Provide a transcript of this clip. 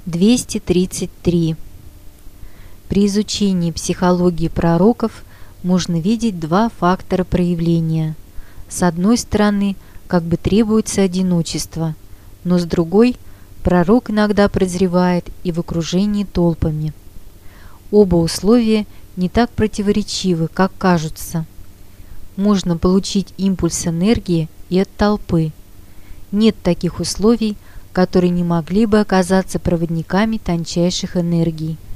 233. При изучении психологии пророков можно видеть два фактора проявления. С одной стороны, как бы требуется одиночество, но с другой, пророк иногда прозревает и в окружении толпами. Оба условия не так противоречивы, как кажутся. Можно получить импульс энергии и от толпы. Нет таких условий, которые не могли бы оказаться проводниками тончайших энергий.